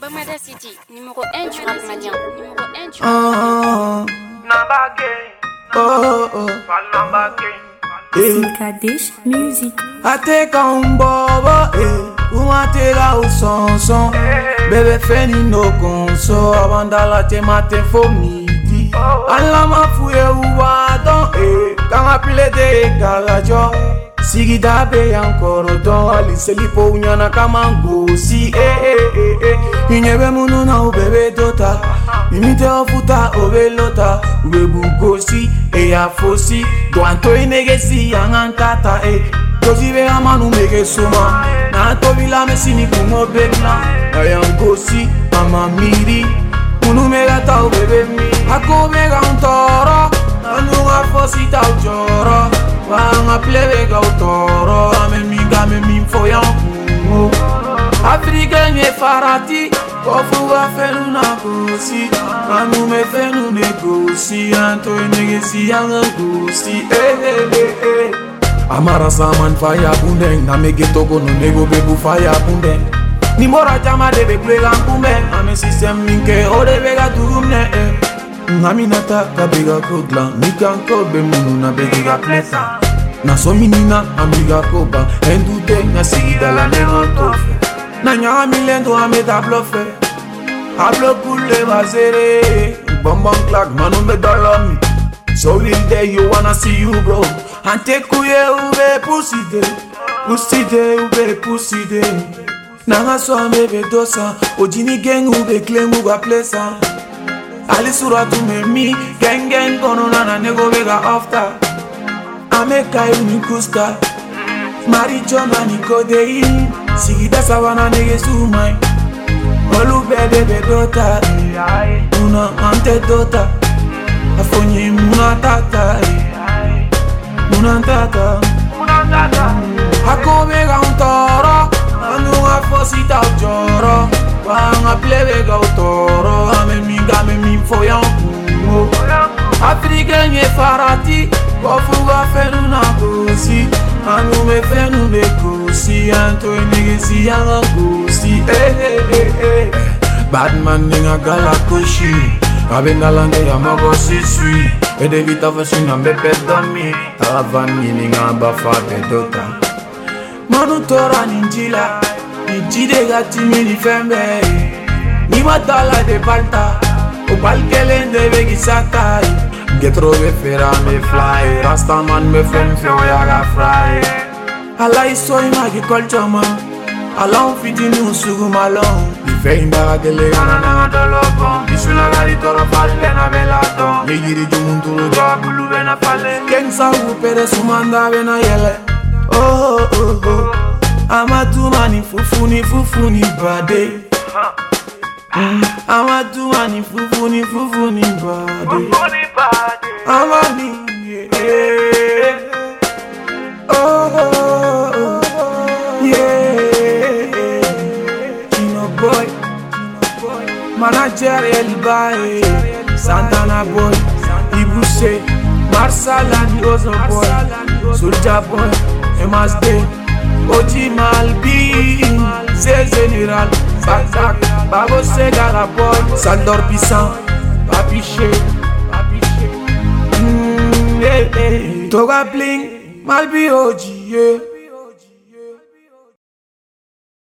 Lomada City, numéro 1 du rap malien. Numéro 1 du rap malien. Kadesh Music. Ateka umbobo, umatega usonson. Bebe feni no konso, abandala te mate fomidi. Alama fuye uwadon, kanga pile de garajo. Sigida be ankoro don, aliselipo unyana kama ngosi. Inyebe munu na ubebe dota, imite ofuta obelota. Ubebu gosi, afosi, doanto inegesi yangankata. Tozibe amanu mege soma, na tobila mesini kumo bebla. Ayangosi, mama miri, munu mega ta ubebe mi. Ako mega untoro, anu afosi ta ujoro. Wanga plebe ga utoro, ame mi foyan kumo. Afrika nye farati, kofu wa fenu na gosi. Anu me fenu negosi, anto negesi yanga gosi. Amara saman faya bundeng, na me geto kono nego bebu faya bundeng. Ni mora jama de be plega kumbe, ame system minke ode bega turumne. Ngami nata kabiga kodla, nikanko be munu na begiga plesa. Na so minina amiga koba, endute na sigida la nengotofe. Na nya milendo ame da blufe, hablo kule bazere. Bombom clock manu me dolomi, so little day you wanna see you bro. Ante kuye ube pussy de ube pussy de. Nanga so amebe dosa, ojini gang ube claim uga plesa. Ali suratu me mi, gang kono na nego vega after. Ameka uni kusta, marijuana ni codeine. Sigida sawana nege sumai, olu bebe bedota. Una ante dota, afonye muna tata. Munantata Ako mega untoro, anu afosi ta ujoro. Wanga plebe ga utoro, ame mi foyan kumo. Afrika nye farati, kofu ga fenu na gosi. Anu me fenu me gosi, anto negesi yanga gosi. Badman ninga gala koshi, abenda lande ya mago sisui. Ede vita fascina bepe domi, talavani ninga bafa bedota. Manu tora ninjila, ninjide gati mini fembe. Ni matala de palta, o palkelende vegi sakai. Getro be fera me fly, rastaman me fem feo yaga fry. Ala iso imagi culture man, ala un fiti nu sugu malon. Feinda gele gana na dolopon, bisula gali toro falle na velaton. Yegiri jumunturu ga bulu bena falle. Kensa upere sumanda bena yele. Oh oh oh, amatuma fufuni bade. Amatuma ni fufuni bade. Amani oh oh oh yeah. Boy, manager El Bae, Santana boy, Ibuse, Marsala ni Ozo boy, Soulja boy, MSD, Oji Malbi, c'est général, Batak, Babo Segara boy, Sandor Pissan, Papiche, Toga Bling, Malbi Oji, yeah.